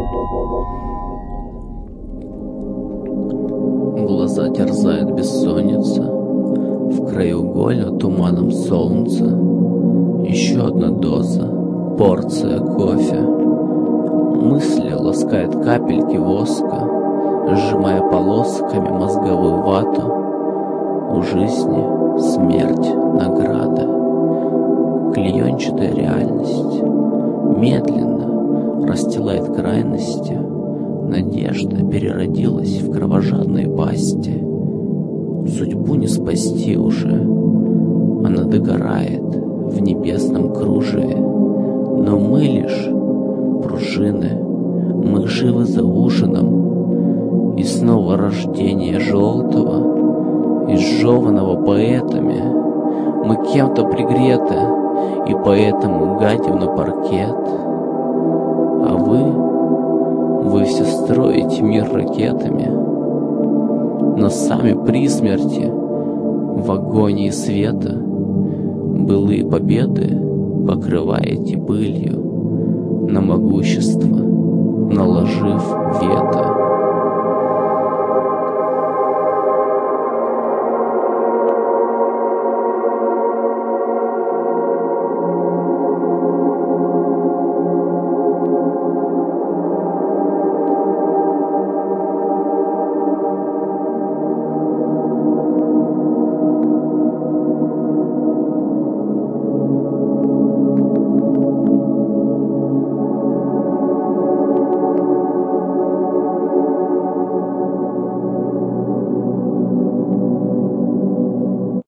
Глаза терзает бессонница, в краеугольно туманом солнца. Еще одна доза, порция кофе. Мысли ласкает капельки воска, сжимая полосками мозговую вату. У жизни смерть, награда. Клеенчатая реальность медленно расстилает крайности. Надежда переродилась в кровожадной пасти. Судьбу не спасти уже, она догорает в небесном кружеве. Но мы лишь пружины, мы живы за ужином. И снова рождение желтого, изжеванного поэтами. Мы кем-то пригреты, и поэтому гадим на паркет. А вы все строите мир ракетами, но сами при смерти, в агонии света, былые победы покрываете пылью на могущество, наложив вето.